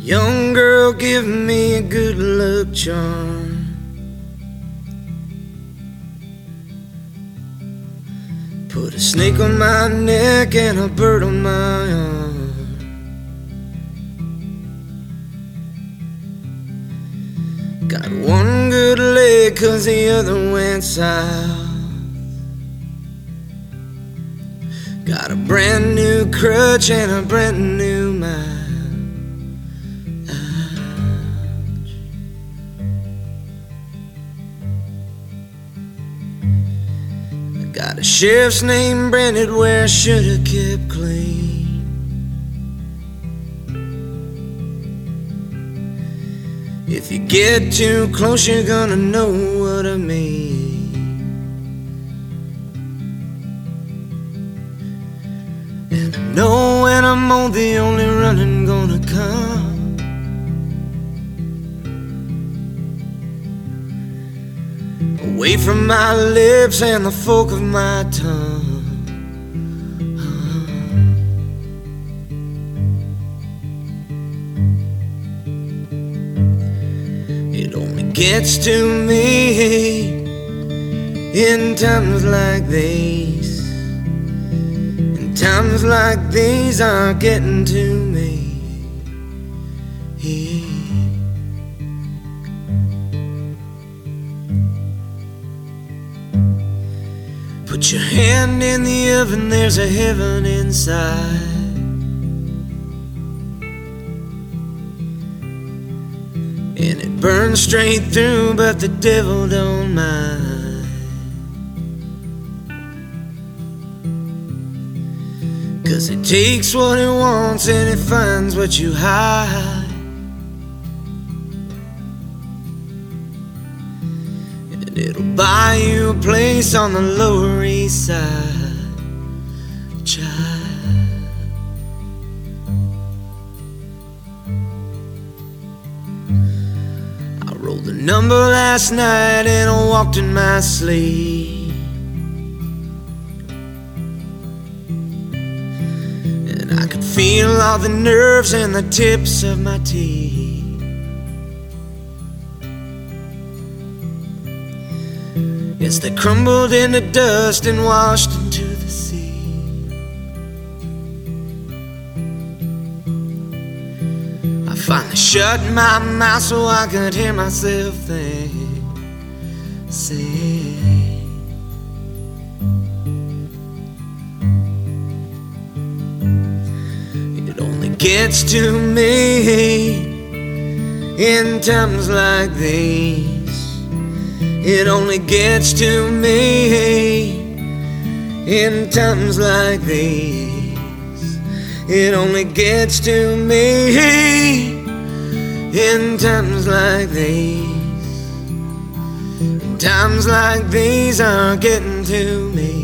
Young girl, give me a good luck charm. Put a snake on my neck and a bird on my arm. Got one good leg 'cause the other went south. Got a brand new crutch and a brand new mind. Ouch. I got a sheriff's name branded where I should've kept clean. If you get too close, you're gonna know what I mean. And I know when I'm old, the only running gonna come. Away from my lips and the fork of my tongue. It only gets to me in times like these. Times like these are getting to me. Put your hand in the oven, there's a heaven inside. And it burns straight through, but the devil don't mind. 'Cause it takes what it wants and it finds what you hide. And it'll buy you a place on the Lower East Side, child. I rolled the number last night and I walked in my sleep. I could feel all the nerves and the tips of my teeth. As they crumbled into dust and washed into the sea. I finally shut my mouth so I could hear myself think, say, gets to me in times like these. It only gets to me in times like these. It only gets to me in times like these. Times like these are getting to me.